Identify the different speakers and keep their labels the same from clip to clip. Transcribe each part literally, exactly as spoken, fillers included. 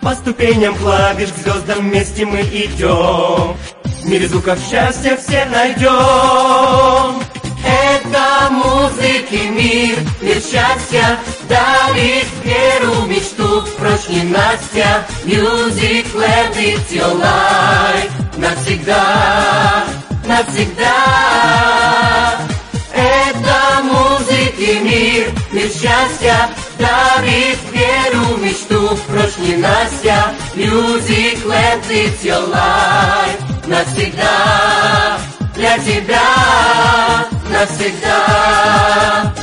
Speaker 1: По ступеням клавиш к звездам вместе мы идем. В мире звуков счастья все найдем. Это музыки мир, мир счастья дарит веру, мечту, прочь Настя. Music, let it your life. Навсегда, навсегда. Это музыки мир, мир счастья дарит веру, мечту, прочь Настя. Music, let it your life. Навсегда, для тебя, навсегда.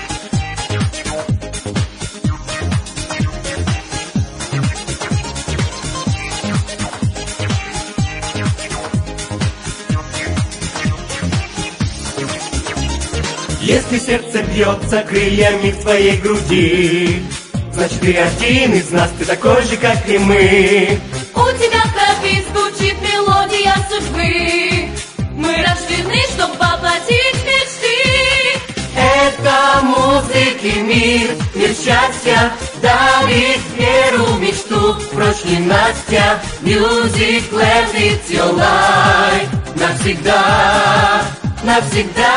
Speaker 1: Если сердце бьется крыльями в твоей груди, значит ты один из нас, ты такой же, как и мы.
Speaker 2: У тебя в крови звучит мелодия судьбы. Мы рождены, чтоб воплотить мечты.
Speaker 1: Это музыки мир, мир счастья дарит веру, мечту, прочь Настя. Music, let it your life. Навсегда, навсегда.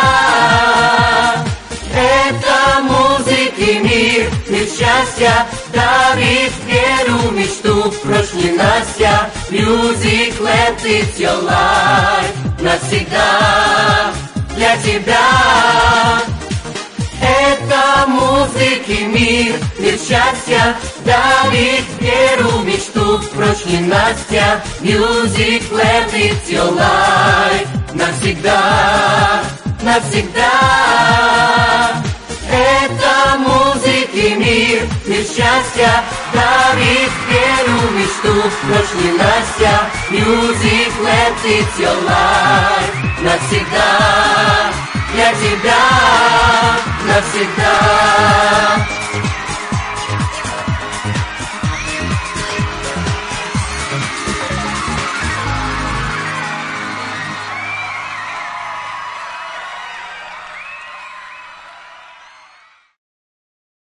Speaker 1: Это музыки мир, мир счастья дарит веру, мечту, прочь Настя. Music, let it your life. Навсегда, для тебя. Это музыки мир, мир счастья дарит веру, мечту, прочь Настя. Music, let it your life. Навсегда, навсегда. Это музыки мир, мир счастья дарит веру, мечту, прочь Настя. Music, let it your life. Навсегда, для тебя, навсегда.